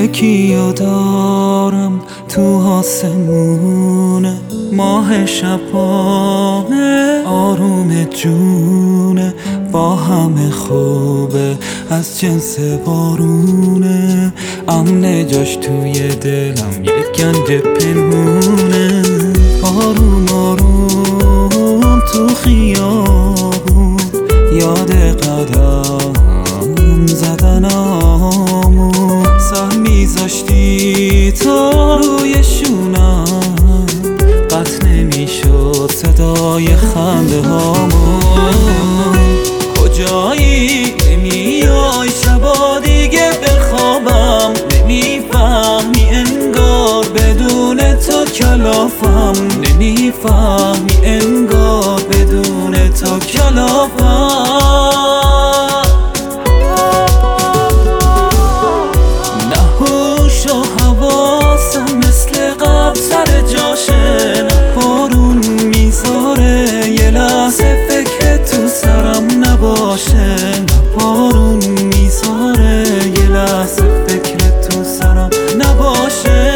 یکیو دارم تو آسمونه، ماه شبانه آروم جونه، با همه خوبه از جنس بارونه، امن جاش توی دلم یک گنج پنهونه. آروم آروم تو خیابون یاد قدم زدنامون، سر میذاشتی تا روی شونم، قطع نمیشد صدای خنده هامون. کجایی نمیای شبا دیگه بخوابم، نمیفهمی انگار بدون تو کلافم، نمیفهمی انگار بدون تو کلافم. نه هوش و حواسم مثل قبل سر جاشه، نه بارون میذاره یه لحظه فکر تو سرم نباشه، نه بارون میذاره یه لحظه فکر تو سرم نباشه.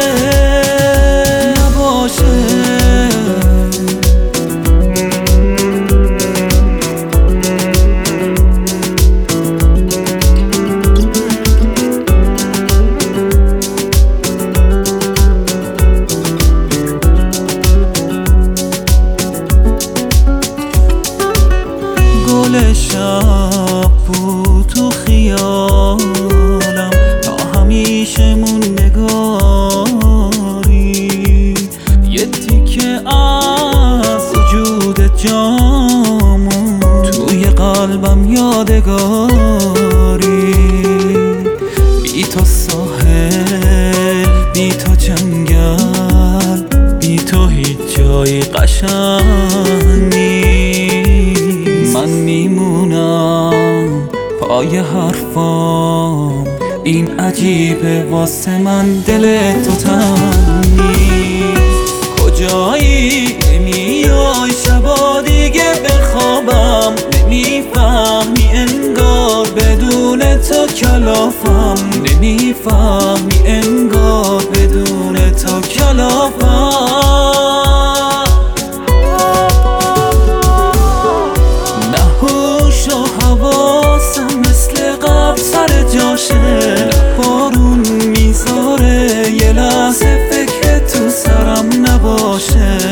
گل شب بود تو خیالم، تا همیشه موندگاری، یه تیکه از وجود جامون توی قلبم یادگاری. بی تو ساحل، بی تو جنگل، بی تو هیچ جایی قشنگ نیست. من میمونم پای حرفام، این عجیبه واسه من دل تو تنگ نیست. کجایی نمیای شبا دیگه بخوابم، نمیفهمی انگار بدون تو کلافم، نمیفهمی انگار بدون تو کلافم. حواسم مثل قبل سر جاشه، نه بارون میذاره یه لحظه فکر تو سرم نباشه،